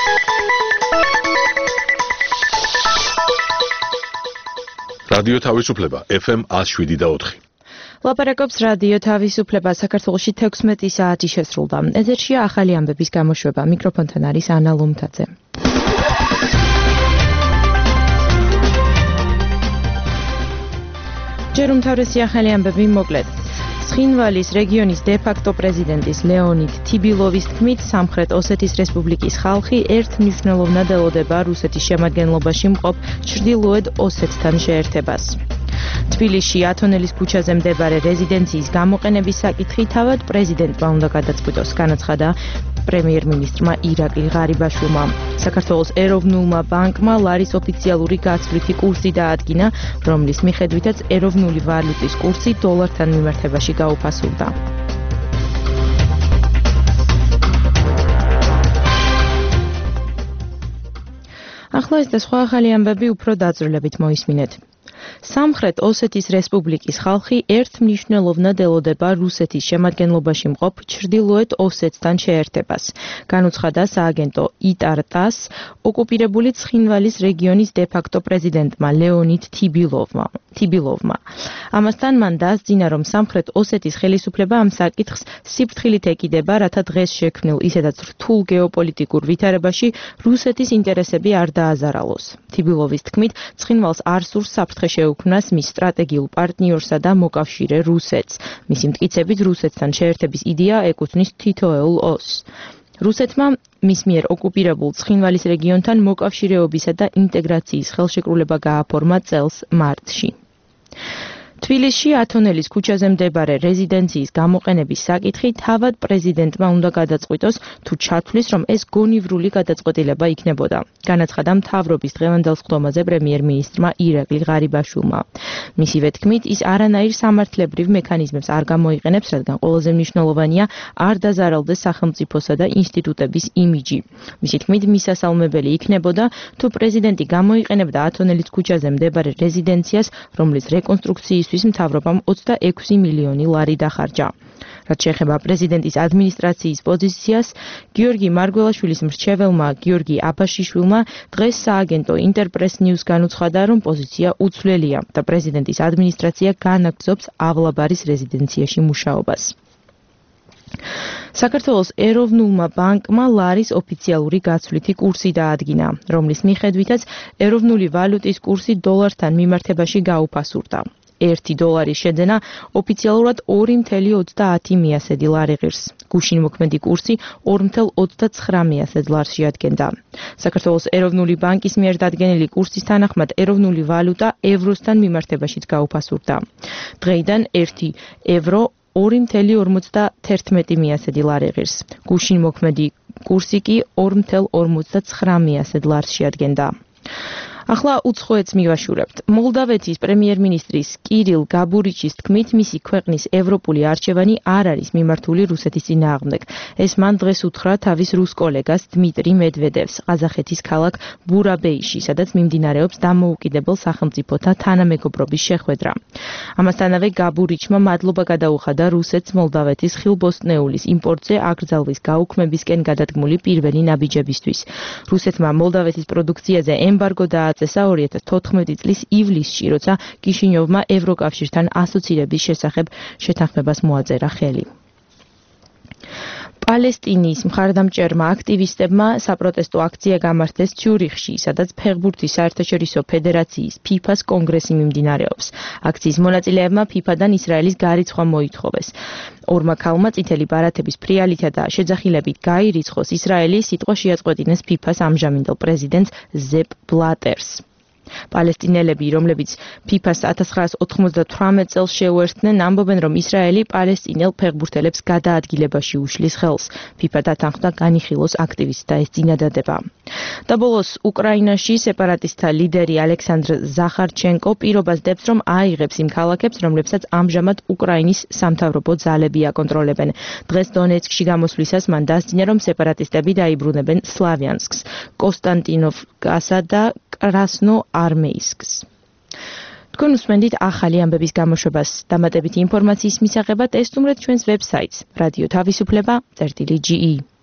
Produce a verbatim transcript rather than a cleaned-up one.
რადიო თავისუფლება ეფ ემ one oh seven და four. ლაპარაკობს რადიო თავისუფლება საქართველოში თექვსმეტი საათი შესრულდა. ეზერშია ახალი ამბების გამოშვება. მიკროფონთან არის ანა ლომთაძე. ჯერ უმთავრესი ახალი ამბები მოკლედ. ცხინვალის რეგიონის დე-ფაქტო პრეზიდენტის ლეონიდ თიბილოვის თქმით, სამხრეთ ოსეთის რესპუბლიკის ხალხი ერთ მნიშვნელოვნად ელოდება რუსეთის შემადგენლობაში მყოფ ჩრდილოეთ ოსეთთან შეერთებას. თბილისში ათონელის ქუჩაზე მდებარე რეზიდენციის გამოყენების საკითხი თავად პრეზიდენტმა უნდა გადაწყვიტოს, განაცხადა პრემიერ-მინისტრმა ირაკლი ღარიბაშვილმა. საქართველოს ეროვნულმა ბანკმა ლარის ოფიციალური გაცვლითი კურსი დაადგინა, რომლის მიხედვითაც ეროვნული ვალუტის კურსი დოლართან მიმართებაში გაუფასურდა. ახლა ეს და სხვა ახალი ამბები უფრო დაწვრილებით მოისმინეთ. სამხრეთ ოსეთის რესპუბლიკის ხალხი ერთ მნიშვნელოვნად ელოდება რუსეთის შემადგენლობაში მყოფ ჩრდილოეთ ოსეთთან შეერთებას, განუცხადა სააგენტო იტარ-ტას ოკუპირებული ცხინვალის რეგიონის დე-ფაქტო პრეზიდენტმა ლეონიდ თიბილოვმა. თიბილოვმა. ამასთან მან დაასძინა, რომ სამხრეთ ოსეთის ხელისუფლება ამ საკითხს სიფრთხილით ეკიდება, რათა დღეს შექმნილ ისედაც რთულ გეოპოლიტიკურ ვითარებაში რუსეთის ინტერესები არ დააზარალოს. თიბილოვის თქმით, ცხინვალს არ სურს საფრთხე შეუქმნას მის სტრატეგიულ პარტნიორსა და მოკავშირე რუსეთს. მისი მტკიცებით, რუსეთთან შეერთების იდეა ეკუთვნის თითოეულ ოსს. რუსეთმა მის მიერ ოკუპირებულ ცხინვალის რეგიონთან მოკავშირეობისა და ინტეგრაციის ხელშეკრულება გააფორმა წელს მარტში. თბილისში ათონელის ქუჩაზე მდებარე რეზიდენციის გამოყენების საკითხი თავად პრეზიდენტმა უნდა გადაწყვიტოს, თუ ჩათვლის, რომ ეს გონივრული გადაწყვეტილება იქნებოდა, განაცხადა მთავრობის დღევანდელ სხდომაზე პრემიერ-მინისტრმა ირაკლი ღარიბაშვილმა. მისივე თქმით, ის არანაირ სამართლებრივ მექანიზმებს არ გამოიყენებს, რადგან ყველაზე მნიშვნელოვანია არ დაზარალდეს სახელმწიფოსა და ინსტიტუტების იმიჯი. მისი თქმით, მისასალმებელი იქნებოდა, თუ პრეზიდენტი გამოიყენებდა ათონელის ქუჩაზე მდებარე რეზიდენციას, რომლის რეკონსტრუქციის მთავრობამ ოცდაექვსი მილიონი ლარი დახარჯა. რაც შეეხება პრეზიდენტის ადმინისტრაციის პოზიციას, გიორგი მარგველაშვილის მრჩეველმა გიორგი აბაშიშვილმა დღეს სააგენტო ინტერპრეს ნიუს განუცხადა, რომ პოზიცია უცვლელია და პრეზიდენტის ადმინისტრაცია განაგრძობს ავლაბარის რეზიდენციაში მუშაობას. საქართველოს ეროვნულმა ბანკმა ლარის ოფიციალური გაცვლითი კურსი დაადგინა, რომლის მიხედვითაც ეროვნული ვალუტის კურსი დოლართან მიმართებაში გაუფასურდა. ერთი დოლარის შეძენა ოფიციალურად ორი ათეული ოცდაათი მიასედი ლარი ღირს. გუშინ მოქმედი კურსი ორი ათეული ოცდაცხრა მიასედ ლარს შეადგენდა. საქართველოს ეროვნული ბანკის მიერ დადგენილი კურსის თანახმად ეროვნული ვალუტა ევროსთან მიმართებაშიც გაუფასურდა. დღეიდან ერთი ევრო ორი ათეული ორმოცდაათი მიასედი ლარი ღირს. გუშინ მოქმედი კურსი კი ორი ათეული ორმოცდაცხრა მიასედ ლარს შეადგენდა. ახლა უცხოეთს მივაშურებთ. მოლდავეთის პრემიერ-მინისტრის კირილ გაბურიჩის თქმით, მისი ქვეყნის ევროპული არჩევანი არ არის მიმართული რუსეთის წინააღმდეგ. ეს მან დღეს უთხრა თავის რუს კოლეგას დმიტრი მედვედევს ყაზახეთის ქალაქ ბურაბეიში, სადაც მიმდინარეობს დამოუკიდებელ სახელმწიფოთა თანამეგობრობის შეხვედრა. ამასთანავე გაბურიჩმა მადლობა გადაუხადა რუსეთს მოლდავეთის ხილბოსტნეულის იმპორტზე აკრძალვის გაუქმებისკენ გადადგმული პირველი ნაბიჯებისთვის. რუსეთმა მოლდავეთის პროდუქციაზე ემბარგო და ორი ათას თოთხმეტი წლის ივლისში, როცა კიშინიოვმა ევროკავშირთან ასოცირების შესახებ შეთანხმებას მოაწერა ხელი. პალესტინის მხარდამჭერმა აქტივისტებმა საპროტესტო აქცია გამართეს ციურიხში, სადაც ფეხბურთის საერთაშორისო ფედერაციის ფიფას კონგრესი მიმდინარეობს. აქციის მონაწილეებმა ფიფადან ისრაელის გარიცხვა მოითხოვეს. ორმა ქალმა წითელი ბარათების ფრიალითა და შეძახილებით გაირიცხოს ისრაელი, სიტყვა შეაწყვეტინეს ფიფას ამჟამინდელ პრეზიდენტს ზეპ ბლატერს. პალესტინელები, რომლებიც ფიფას ათას ცხრაას ოთხმოცდათვრამეტ წელს შეუერთდნენ, ამბობენ, რომ ისრაელი პალესტინელ ფეხბურთელებს გადაადგილებაში უშლის ხელს. ფიფა დათანხმდა განიხილოს აქტივისტთა ეს წინადადება. და ბოლოს უკრაინაში სეპარატისტთა ლიდერი ალექსანდრ ზახარჩენკო პირობას დებს, რომ აიღებს იმ ქალაქებს, რომლებსაც ამჟამად უკრაინის სამთავრობო ძალები აკონტროლებენ. დღეს დონეცკში გამოსვლისას მან დასძინა, რომ სეპარატისტები დაიბრუნებენ სლავიანსკს, კონსტანტინოვკასა და კრასნო არმეისკს. თქვენ უსმენთ ახალი ამბების გამოშვებას. დამატებითი ინფორმაციის მისაღებად ესტუმრეთ ჩვენს ვებსაიტს რადიო თავისუფლება წერტილი ჯი ი.